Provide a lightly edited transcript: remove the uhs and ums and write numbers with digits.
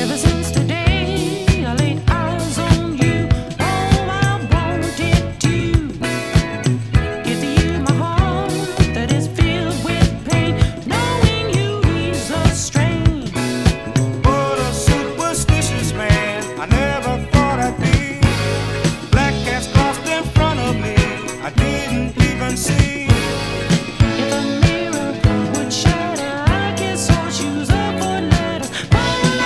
Ever since the day I laid eyes on you, oh, I wanted to give to you my heart that is filled with pain, knowing you ease the strain. What a superstitious man, I never thought I'd be. Black cats crossed in front of me, I didn't even see.